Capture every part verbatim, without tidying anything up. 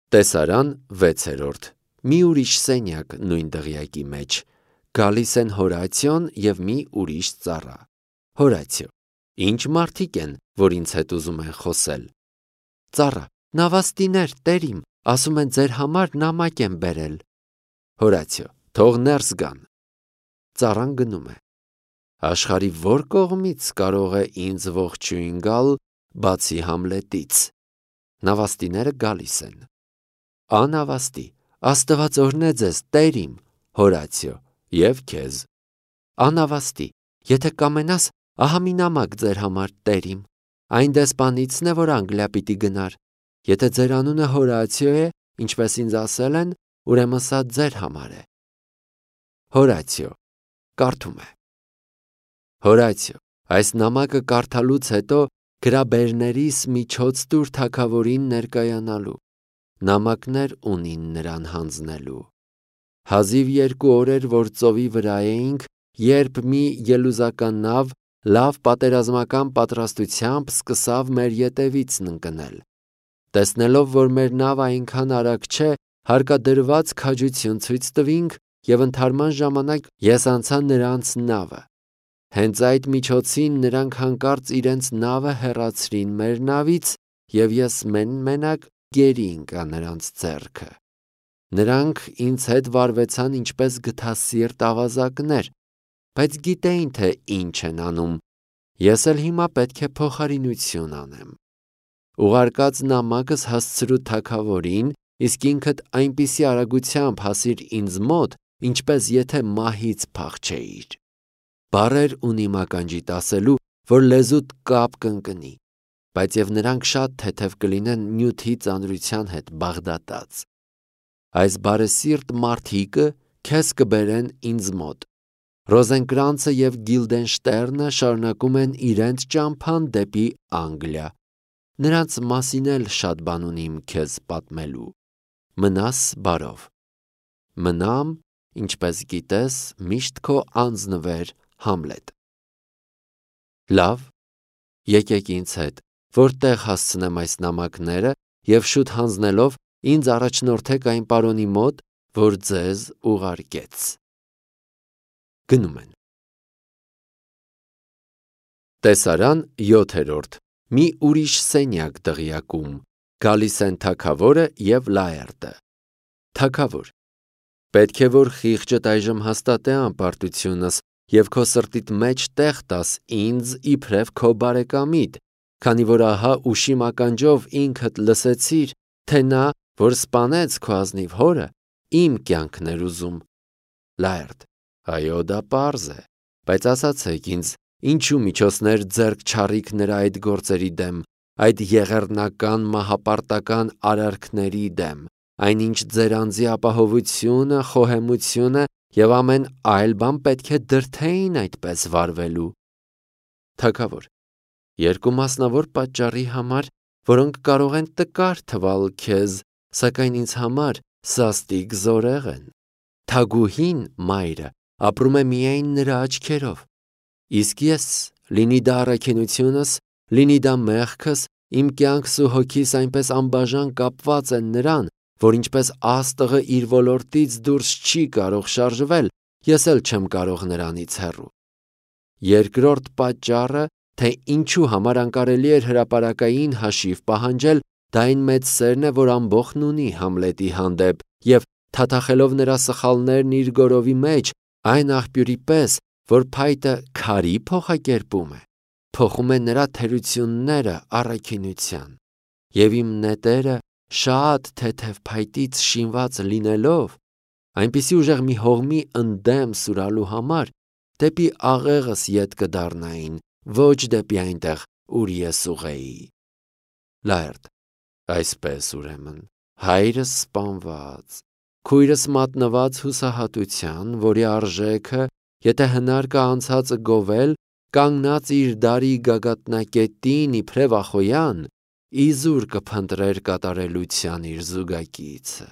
Տեսարան վեցերորդ. Մի ուրիշ սենյակ նույն դղյակի մեջ, գալիս են Հորացիոն և մի ուրիշ ծառա։ Հորացիո. Ինչ մարդիկ են, որ ինձ հետ ուզում են խոսել։ Ծառա. Նավաստիներ, տերիմ, ասում են ձեր համար նամակ են բերել։ Հորացիո. Թող ներս գան։ Ծառան գնում է։ Աշխարհի որ կողմից կարող է ինձ ողջույն գալ, բացի Համլետից։ Նավաստիները գալիս են։ Անավաստի. Աստված օրհնե ձեզ, տերիմ, Հորացիո, և քեզ։ Անավաստի. Եթե կամենաս, ահա մի նամակ ձեր համար, տերիմ, այն դեսպանիցն է, որ Անգլիա պիտի գնար։ Եթե ձեր անունը Հորացիո է, ինչպես ինձ ասել են, ուրեմն սա ձեր համար է։ Հորացիո կարդում է. Հորացիո, այս նամակը կարդալուց հետո գրաբերներիս միջոց տուր թագավորին ներկայանալու։ Նամակներ ունին նրան հանձնելու։ Հազիվ երկու օր էր, որ ծովի վրա էինք, երբ մի ելուզական նավ լավ պատերազմական պատրաստությամբ սկսավ մեր ետևից ընկնել։ Տեսնելով, որ մեր նավը այնքան արագ չէ, հարկադրված քաջություն ցույց տվինք և ընդհարման ժամանակ ես անցա նրանց նավը։ Հենց այդ միջոցին նրանք հանկարծ իրենց նավը հեռացրին մեր նավից, և ես մեն-մենակ գերի ընկա նրանց ձեռքը։ Նրանք ինձ հետ վարվեցան ինչպես գթասիրտ ավազակներ, բայց գիտեին, թե ինչ են անում։ Ես էլ հիմա պետք է փոխարինություն անեմ։ Ուղարկած նամակս հասցրու թագավորին, իսկ ինքդ այնպիսի արագությամբ հասիր ինձ մոտ, ինչպես եթե մահից փախչեիր։ Բառեր ունիմ ականջիդ ասելու, որ լեզուդ կապ կընկնի, բայց և նրանք շատ թեթև կլինեն նյութի ծանրության հետ բաղդատած։ Այս բարեսիրտ մարդիկը քեզ կբերեն ինձ մոտ։ Ռոզենկրանցը և Գիլդենշտերնը շարունակում են իրենց ճամփան դեպի Անգլիա։ Նրանց մասին էլ շատ բան ունիմ քեզ պատմելու։ Մնաս բարով։ Մնամ, ինչպես գիտես, միշտ քո անձնվեր Համլետ։ Լավ, եկեք ինձ հետ, որտեղ հասցնեմ այս նամակները և շուտ հանձնելով ինձ առաջնորդեք այն պարոնի մոտ, որ ձեզ ուղարկեց։ Գնում են։ Տեսարան յոթերորդ. Մի ուրիշ սենյակ դղյակում, գալիս են թագավորը և Լաերտը։ Թագավոր. Պետք է, որ խիղճդ այժմ հաստատե անպարտությունս և քո սրտիդ մեջ տեղ տաս ինձ իբրև քո բարեկամիդ, քանի որ ահա ուշիմ ականջով ինքդ լսեցիր, թե նա, որ սպանեց քո ազնիվ հորը, իմ կյանքն էր ուզում։ Լաերտ. Այո, դա պարզ է, բայց ասացեք ինձ, ինչու միջոցներ ձեռք չառիք նրա այդ գործերի դեմ, այդ եղեռնական մահապարտական արարքների դեմ, այնինչ ձեր անձի ապահովությունը, խոհեմությունը և ամեն այլ բան պետք է դրդեին այդպես վարվելու։ Թագավոր. Երկու մասնավոր պատճառի համար, որոնք կարող են տկար թվալ քեզ, սակայն ինձ համար սաստիկ զորեղ են։ Թագուհին, մայրը, ապրում է միայն նրա աչքերով, իսկ ես, լինի դա առաքինությունս, լինի դա մեղքս, իմ կյանքս ու հոգիս այնպես անբաժան կապված են նրան, որ ինչպես աստղը իր ոլորտից դուրս չի կարող շարժվել, ես էլ չեմ կարող նրանից հեռու։ Երկրորդ պատճառը, թե ինչու համար անկարելի էր հրապարակային հաշիվ պահանջել, դա այն մեծ սերն է, որ ամբոխն ունի Համլետի հանդեպ, և թաթախելով նրա սխալներն իր գորովի մեջ, այն աղբյուրի պես, որ փայտը քարի փոխակերպում է, փոխում է նրա թերությունները առաքինության, և իմ նետերը շատ թեթև փայտից շինված լինելով, այնպիսի ուժեղ մի հողմի ընդդեմ սուրալու համար, դեպի աղեղս ետ կդառնային, ոչ դեպի այնտեղ, ուր ես ուղեի։ Լաերտ. Այսպես ուրեմն, հայրս սպանված, քույրս մատնված հուսահատության, որի արժեքը, եթե հնար կա անցածը գովել, կանգնած իր դարի գագաթնակետին իբրև ախոյան, իզուր կփնտրեր կատարելության իր զուգակիցը։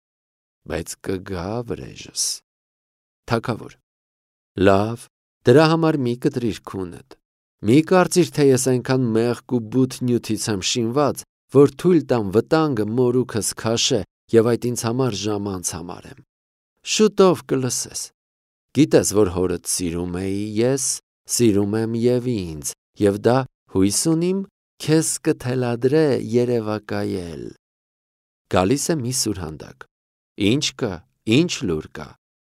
Բայց կգա վրեժս։ Թագավոր. Լավ, դրա համար մի կտրիր քունդ։ Մի կարծիր, թե ես այնքան մեղք ու բութ նյութից եմ շինված, որ թույլ տամ վտանգը մորուքս քաշե եւ այդ ինձ համար ժամանց համարեմ։ Շուտով կլսես։ Գիտես, որ հորդ սիրում էի ես, սիրում եմ եւ ինձ, եւ դա հույս ունիմ քեզ կթելադրե երևակայել։ Գալիս է մի սուրհանդակ։ Ինչ կա, ինչ լուր կա։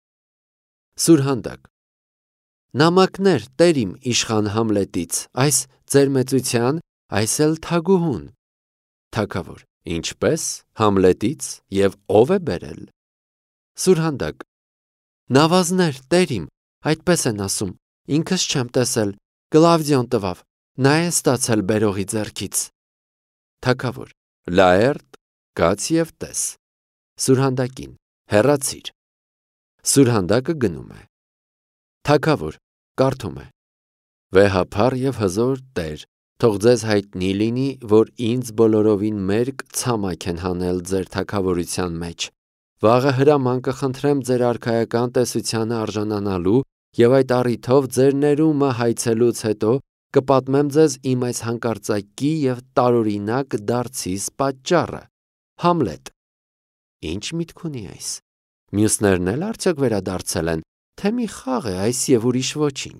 Սուրհանդակ. Նամակներ, տերիմ իշխան Համլետից, այս ձեր մեծության, այս էլ թագուհուն։ Թագավոր. Ինչպես, Համլետից եւ ով է բերել։ Սուրհանդակ. Նավազներ, տերիմ, այդպես են ասում, ինքս չեմ տեսել, Կլավդիոն տվավ, նա է ստացել բերողի ձեռքից։ Թագավոր. Լաերտ, կաց եւ տես։ Սուրհանդակին. հեռացիր։ Սուրհանդակը գնում է։ Թագավոր կարդում է. Վեհափառ եւ հզոր Տեր, թող ձեզ հայտնի լինի, որ ինձ բոլորովին մերկ ցամաք են հանել ձեր թագավորության մեջ։ Վաղը հրաման կխնդրեմ ձեր արքայական տեսությանը արժանանալու եւ այդ առիթով ձեր ներումը հայցելուց հետո կպատմեմ ձեզ իմ այս հանկարծակի եւ տարօրինակ դարձիս պատճառը։ Համլետ. Ինչ միտք ունի այս։ Մյուսներն էլ արդյոք վերադարձել են, թե մի խաղ է այս եւ ուրիշ ոչինչ։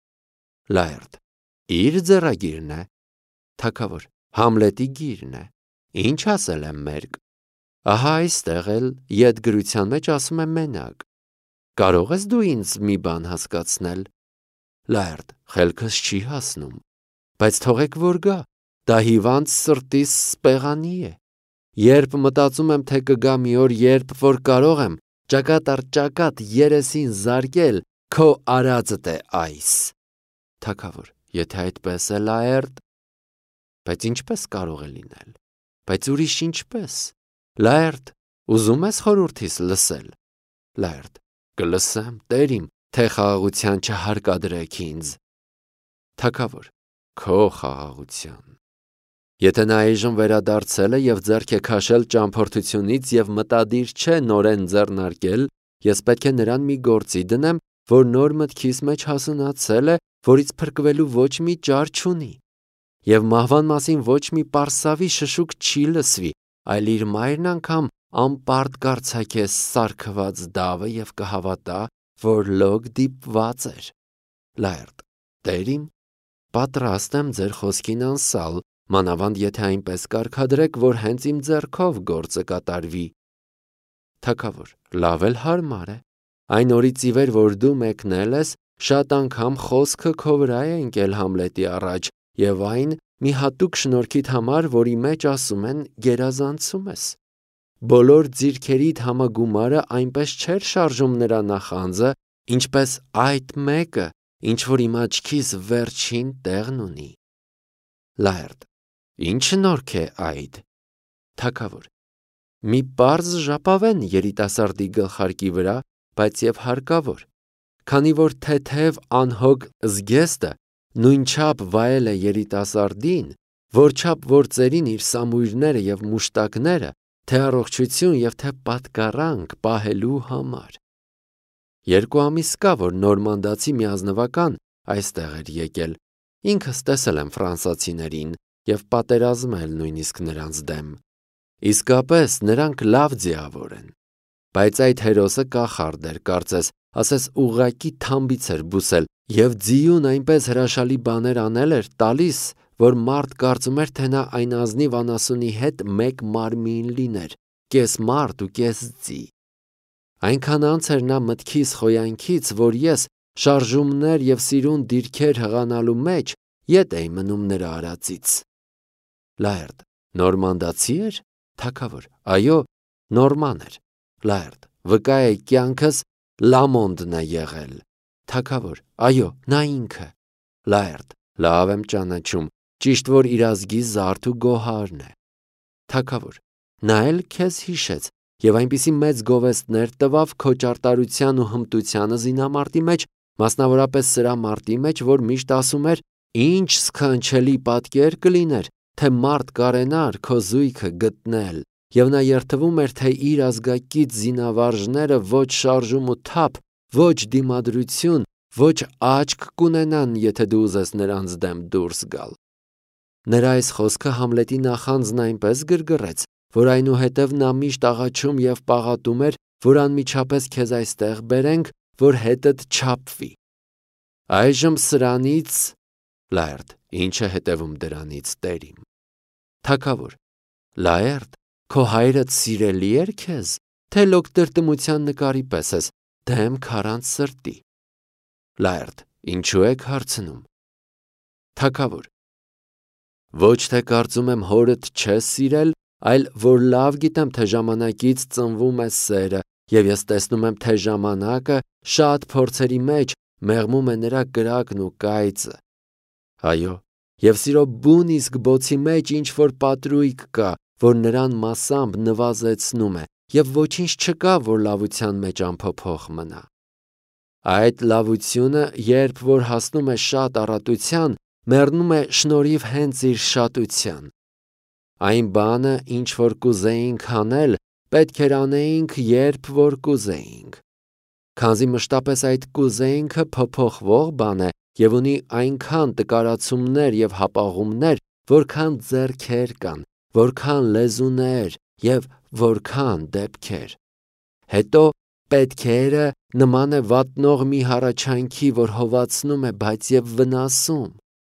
Լաերտ. Իր ձեռագիրն է։ Թագավոր. Համլետի գիրն է։ Ինչ ասել եմ մերկ։ Ահա այստեղ էլ ետգրության մեջ ասում եմ մենակ։ Կարող ես դու ինձ մի բան հասկացնել։ Լաերտ. Խելքս չի հասնում։ Բայց թողեք որ գա, դա հիվանդ սրտիս սպեղանի է։ Երբ մտածում եմ, թե կգա մի օր, երբ որ կարող եմ ճակատ առ ճակատ երեսին զարկել, քո արածդ է այս։ Թագավոր. Եթե այդպես է, Լաերտ, բայց ինչպես կարող է լինել։ Բայց ուրիշ ինչպես։ Լաերտ, ուզում ես խորհուրդիս լսել։ Լաերտ. Կլսեմ, տերիմ, թե խաղաղության չհարկադրեք ինձ։ Թագավոր. Քո խաղաղության։ Եթե նա այժմ վերադարձել է եւ ձեռք է քաշել ճամփորդությունից եւ մտադիր չէ նորեն ձեռնարկել, ես պետք է նրան մի գործի դնեմ, որ նոր մտքիս մեջ հասունացել է, որից փրկվելու ոչ մի ճար չունի։ Եվ մահվան մասին ոչ մի պարսավի շշուկ չի լսվի, այլ իր մայրն անգամ անպարտ կարծակե սարքված դավը եւ կհավատա, որ լոկ դիպված էր։ Լաերտ. Տերիմ, պատրաստ եմ ձեր խոսքին անսալ, մանավանդ եթե այնպես կարգադրեք, որ հենց իմ ձեռքով գործը կատարվի։ Թագավոր. Լավ էլ հարմար է։ Այն օրից ի վեր, որ դու մեկնել ես, շատ անգամ խոսքը քո վրա է ընկել Համլետի առաջ, եւ այն մի հատուկ շնորհքիդ համար, որի մեջ ասում են գերազանցում ես։ Բոլոր ձիրքերիդ համագումարը այնպես չէր շարժում նրա նախանձը, ինչպես այդ մեկը, ինչ որ իմ աչքիս վերջին տեղն ունի։ Լաերտ. Ինչ շնորհք է այդ։ Թագավոր. Մի պարզ ժապավեն երիտասարդի գլխարկի վրա, բայց եւ հարկավոր, քանի որ թեթև անհոգ զգեստը նույնչափ վայել է երիտասարդին, որչափ որ ծերին իր սամույրները եւ մուշտակները, թե առողջություն եւ թե պատկառանք պահելու համար։ Երկու ամիս կա, որ նորմանդացի մի ազնվական այստեղ էր եկել։ Ինքս տեսել եմ ֆրանսացիներին եւ պատերազմել նույնիսկ նրանց դեմ։ Իսկապես նրանք լավ ձիավոր են։ Բայց այդ հերոսը կախարդ էր, կարծես, ասես ուղղակի թամբից էր բուսել եւ ձիուն այնպես հրաշալի բաներ անել էր տալիս, որ մարդ կարծում էր, թե նա այն ազնիվ անասունի հետ մեկ մարմին լիներ, կես մարդ ու կես ձի։ Այնքան անց էր նա մտքիս խոյանքից, որ ես շարժումներ եւ սիրուն դիրքեր հղանալու մեջ ետ էի մնում նրա արածից։ Լաերտ. Նորմանդացի էր։ Թագավոր. Այո, նորման էր։ Լաերտ. Վկա է կյանքս Լամոնդն է եղել։ Թագավոր. Այո, նա ինքը։ Լաերտ. Լավ եմ ճանաչում, ճիշտ որ իր ազգի զարդ ու գոհարն է։ Թագավոր. Նա էլ քեզ հիշեց եւ այնպիսի մեծ գովեստներ տվավ քո ճարտարության ու հմտությանը զինամարտի մեջ, մասնավորապես սրա մարտի մեջ, որ միշտ ասում էր. Ինչ սքանչելի պատկեր կլիներ, թե մարդ կարենար քո զույգը գտնել, եւ նա երդվում էր, թե իր ազգակից զինավարժները ոչ շարժում ու թափ, ոչ դիմադրություն, ոչ աչք կունենան, եթե դու ուզես նրանց դեմ դուրս գալ։ Նրա այս խոսքը Համլետի նախանձն այնպես գրգռեց, որ այնուհետև նա միշտ աղաչում և պաղատում էր, որ անմիջապես քեզ այստեղ բերենք, որ հետդ չափվի։ Այժմ սրանից Լաերտ, ինչը հետևում դրանից տերիմ։ Թագավոր, Լաերտ, քո հայրդ սիրելի էր քեզ, թե լոկ տրտմության նկարի պես ես, դեմ քարանց սրտի։ Լաերտ, ինչու եք հարցնում։ Թագավոր, ոչ թե կարծում եմ հորդ չես սիրել, այլ որ լավ գիտեմ, թե ժամանակից ծնվում է սերը, և ես տեսնում եմ, թե ժամանակը շատ փորձերի մեջ մեղմում է նրա կրակն ու կայծը։ Այո, և սիրո բուն իսկ բոցի մեջ ինչ-որ պատրույկ կա, որ նրան մասամբ նվազեցնում է, և ոչինչ չկա, որ լավության մեջ անփոփոխ մնա։ Այդ լավությունը, երբ որ հասնում է շատ առատության, մեռնում է շնորհիվ հենց իր շատության։ Այն բանը, ինչ որ կուզեինք անել, պետք էր անեինք, երբ որ կուզեինք։ Քանզի մշտապես այդ կուզեինքը փոփոխվող բան է և ունի այնքան տկարացումներ և հապաղումներ, որքան ձեռքեր կան, որքան լեզուներ և որքան դեպքեր։ Հետո պետքերը նման է վատնող մի հառաչանքի, որ հովացնում է, բայց և վնասում։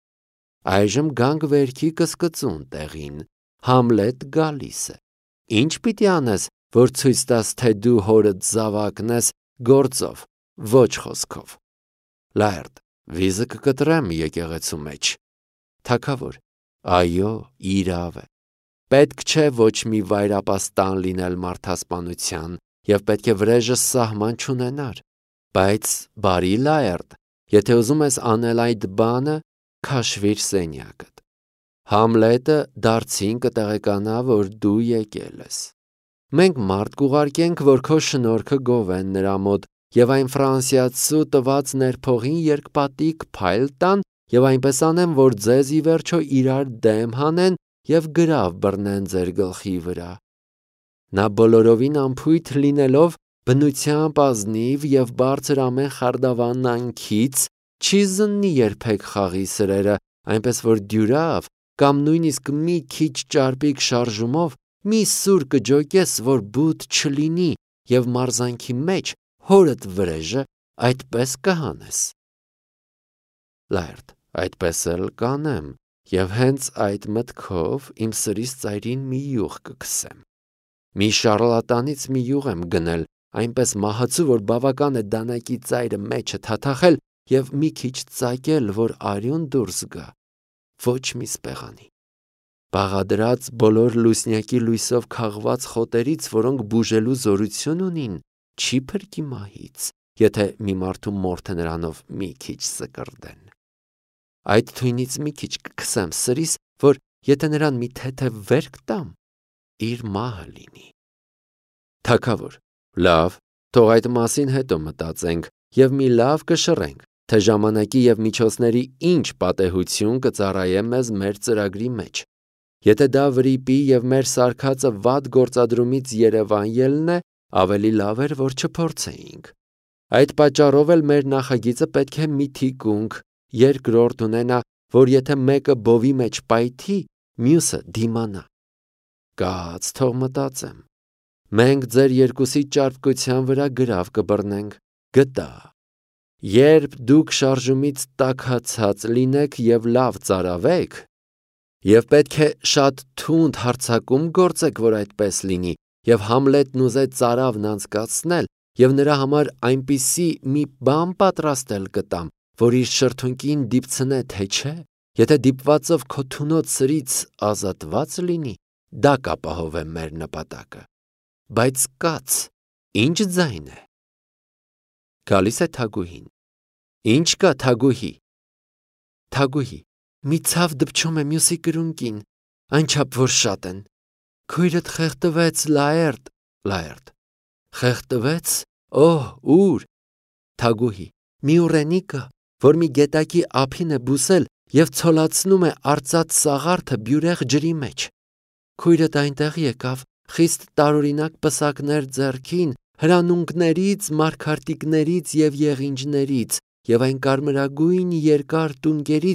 Այժմ գանք վերքի կսկծուն տեղին, Համլետ գալիս է։ Ինչ պիտի անես, որ ցույց տաս, թե դու հորդ զավակն ես գործով, ոչ խոսքով։ Լաերտ, վիզը կկտրեմ եկեղեցու մեջ։ Թագավոր, այո, իրավ է։ Պետք չէ ոչ մի վայրապաստան լինել մարդասպանության, և պետք է վրեժը սահման չունենար։ Բայց բարի Լաերտ, եթե ուզում ես անել այդ բանը, քաշվիր սենյակդ։ Համլետը դարձին կտեղեկանա, որ դու եկել ես։ Մենք մարդ կուղարկենք, որ քո շնորհքը գովեն նրա մոտ, և այն ֆրանսիացու տված ներփողին երկպատիկ փայլ տան, և այնպես անեն, որ ձեզ ի վերջո իրար դեմ հանեն և գրավ բռնեն ձեր գլխի վրա։ Նա բոլորովին անփույթ լինելով, բնությամբ ազնիվ և բարձր ամեն խարդավանանքից չի զննի երբեք խաղի սրերը, այնպես որ դյուրավ կամ նույնիսկ մի քիչ ճարպիկ շարժումով մի սուր կջոկես, որ բութ չլինի, և մարզանքի մեջ հորդ վրեժը այդպես կհանես։ Լաերտ, այդպես էլ կանեմ, և հենց այդ մտքով իմ սրից ծայրին մի յուղ կքսեմ։ Մի շառլատանից մի յուղ եմ գնել, այնպես մահացու, որ բավական է դանակի ծայրը մեջը թաթախել և մի քիչ ծակել, որ արյուն դուրս գա, ոչ մի սպեղանի։ Բաղադրած բոլոր լուսնյակի լույսով քաղված խոտերից, որոնք բուժելու զորություն ունին, չի փրկի մահից, եթե մի մարդու մորթը նրանով մի քիչ սկրդեն։ Այդ թույնից մի քիչ կքսեմ սրիս, որ եթե նրան մի թեթև վերք տամ, իր մահը լինի։ Թագավոր, լավ, թող այդ մասին հետո մտածենք և մի լավ կշռենք, թե ժամանակի և միջոցների ինչ պատեհություն կծառայե մեզ մեր ծրագրի մեջ։ Եթե դա վրիպի և մեր սարքածը վատ գործադրումից երևան ելնե, ավելի լավ էր, որ չփորձեինք։ Այդ պատճառով էլ մեր նախագիծը պետք է մի թիկունք երկրորդ ունենա, որ եթե մեկը բովի մեջ պայթի, մյուսը դիմանա։ Կաց, թող մտածեմ։ Մենք ձեր երկուսի ճարպկության վրա գրավ կբռնենք, գտա։ Երբ դուք շարժումից տաքացած լինեք և լավ ծարավեք, և պետք է շատ թունդ հարձակում գործեք, որ այդպես լինի, և Համլետն ուզեց ծարավն անցկացնել, և նրա համար այնպիսի մի բան պատրաստել կտամ, որ իր շրթունքին դիպցնե, թե չէ, եթե դիպվածով քո թունոտ սրից ազատված լինի, դա կապահովե մեր նպատակը։ Բայց կաց, ինչ ձայն է։ Գալիս է Թագուհին։ Ինչ կա, Թագուհի։ Թագուհի, մի ցավ դպչում է մյուսի կրունկին, այնչափ որ շատ են։ Քույրդ խեղդվեց, Լաերտ, Լաերտ։ Խեղդվեց, օհ, ուր։ Թագուհի, մի ուռենի կա, որ մի գետակի ափին է բուսել և ցոլացնում է արծաթ սաղարթը բյուրեղ ջրի մեջ։ Քույրդ այնտեղ եկավ, խիստ տարօրինակ պսակներ ձեռքին, հրանունկներից, մարգարտիկներից և եղինջներից, և այն կարմրագույն երկար տունկերից,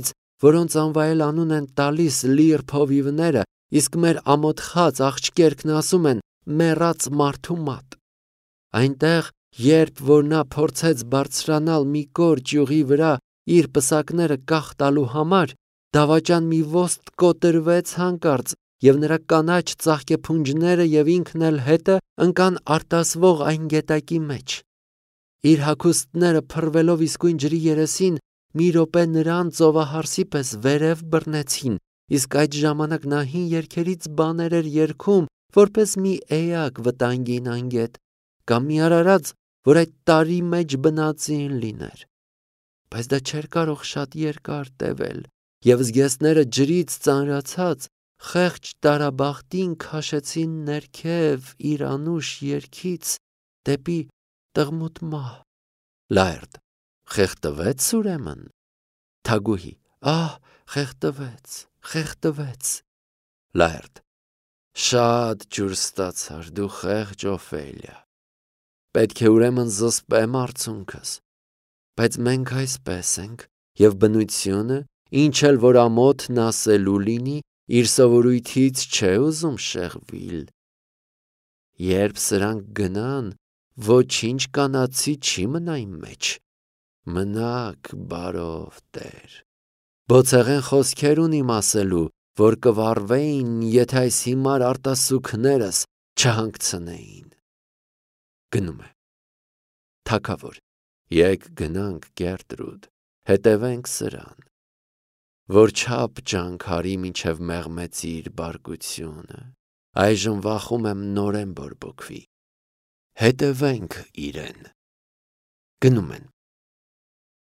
որոնց անվայել անուն են տալիս լիր փովիվները, իսկ մեր ամոթխած աղջկերքն ասում են մեռած մարդու մատ։ Այնտեղ, երբ որ նա փորձեց բարձրանալ մի կոր ճյուղի վրա իր պսակները կախ տալու համար, դավաճան մի ոստ կոտրվեց հանկարծ, և նրա կանաչ ծաղկեփունջները և ինքն էլ հետը ընկան արտասվող այն գետակի մեջ։ Իր հագուստները փռվելով իսկույն ջրի երեսին, մի րոպե նրան ծովահարսի պես վերև բռնեցին, իսկ այդ ժամանակ նա հին երգերից բաներ էր երգում, որպես մի էակ վտանգին անգետ, կամ մի արարած, որ այդ տարի մեջ բնածին լիներ։ Բայց դա չէր կարող շատ երկար տևել, և զգեստները ջրից ծանրացած խեղճ տարաբախտին քաշեցին ներքև իր անուշ երգից դեպի տղմուտ մահ։ Լաերտ, խեղդվեց ուրեմն։ Թագուհի. ահ, խեղդվեց, խեղդվեց։ Լաերտ. շատ ջուր ստացար, դու խեղճ Օֆելիա։ Պետք է ուրեմն զսպեմ արցունքս։ Բայց մենք այսպես ենք, և բնությունը, ինչ էլ որ ամոթն ասելու լինի, իր սովորույթից չէ ուզում շեղվել։ Երբ սրանք գնան, ոչինչ կանացի չի մնա իմ մեջ։ Մնաք բարով Տեր։ Բոցեղեն խոսքեր ունիմ ասելու, որ կվառվեին, եթե այս հիմար արտասուքներս չհանգցնեին։ Գնում է։ Թագավոր, եկ գնանք Գերտրուդ, հետևենք սրան, որ չափ ջանքարի մինչև մեղմեցի իր բարկությունը, այժմ վախում եմ նորեն բորբոքվի։ Հետևենք իրեն։ Գնում են։